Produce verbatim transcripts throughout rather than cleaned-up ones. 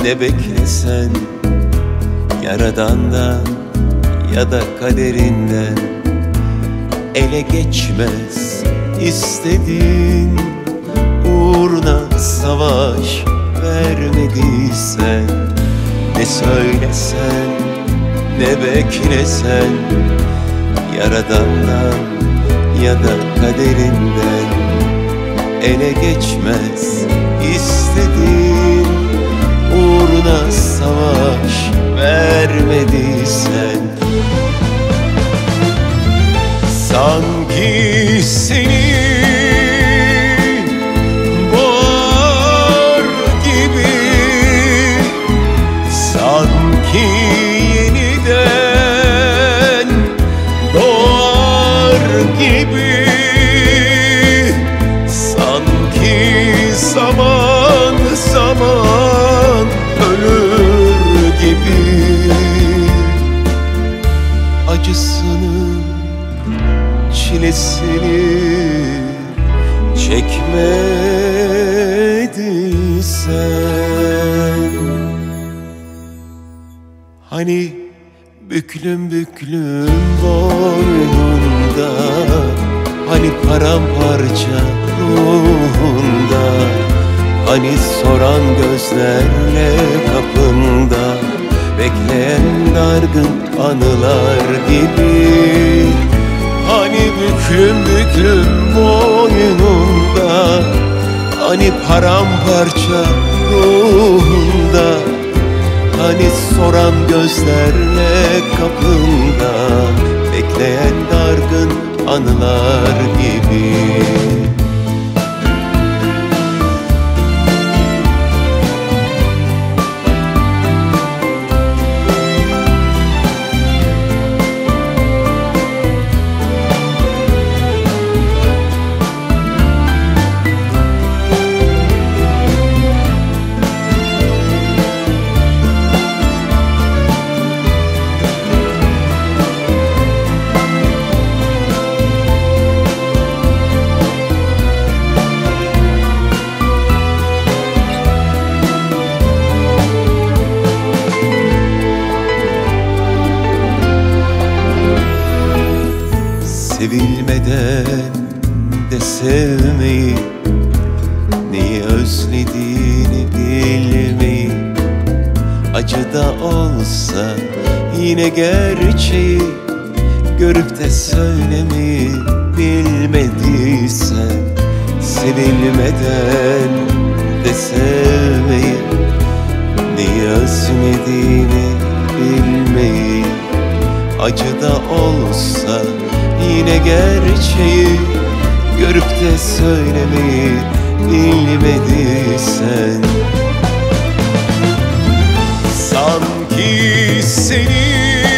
ne beklesen Yaradan'dan ya da kaderinden. Ele geçmez istedin, uğruna savaş vermediysen. Ne söylesen ne beklesen Yaradan'dan ya da kaderinden. Ele geçmez istedin, uğruna savaş vermediysen. Sanki seni boğar gibi, sanki yeniden doğar gibi, sanki zaman zaman ölür gibi. Acısını, çilesini çekmediysen. Hani büklüm büklüm boynunda, hani paramparça ruhunda, hani soran gözlerle kapında bekleyen dargın anılar gibi. Hani büklüm büklüm boynunda, hani paramparça ruhunda, hani soran gözlerle kapında bekleyen dargın anılar gibi. Sevilmeden de sevmeyi, neyi özlediğini bilmeyi, acı da olsa yine gerçeği görüp de söylemeyi bilmediysen. Sevilmeden de sevmeyi, neyi özlediğini bilmeyi, acı da olsa yine gerçeği görüp de söylemeyi bilmediysen. Sanki seni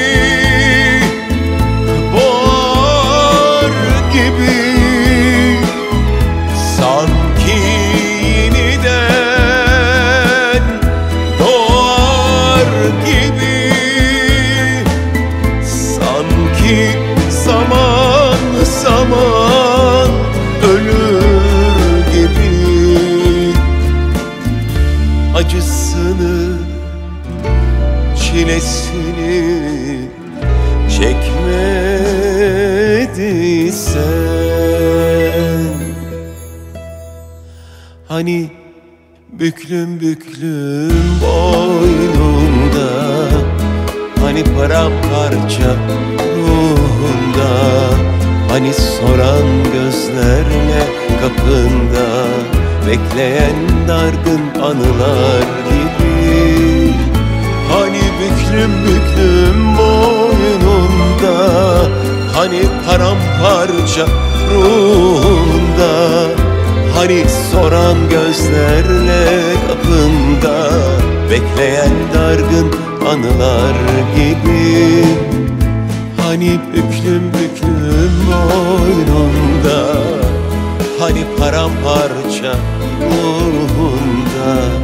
boğar gibi, sanki yeniden doğar gibi, sanki zaman zaman ölür gibi. Acısını, çilesini çekmediysen. Hani büklüm büklüm boynunda, hani paramparça ruhunda, hani soran gözlerle kapında bekleyen dargın anılar gibi. Hani büklüm büklüm boynunda, hani paramparça ruhunda, hani soran gözlerle kapında bekleyen dargın anılar gibi. Hani büklüm büklüm boynunda, hani paramparça ruhunda,